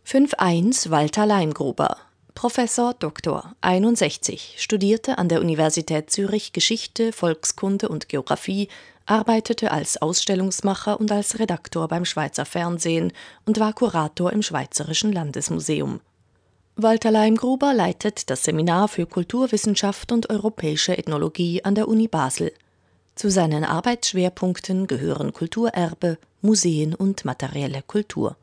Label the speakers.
Speaker 1: 5.1 Walter Leimgruber, Professor Dr. 61, studierte an der Universität Zürich Geschichte, Volkskunde und Geographie, arbeitete als Ausstellungsmacher und als Redaktor beim Schweizer Fernsehen und war Kurator im Schweizerischen Landesmuseum. Walter Leimgruber leitet das Seminar für Kulturwissenschaft und europäische Ethnologie an der Uni Basel. Zu seinen Arbeitsschwerpunkten gehören Kulturerbe, Museen und materielle Kultur.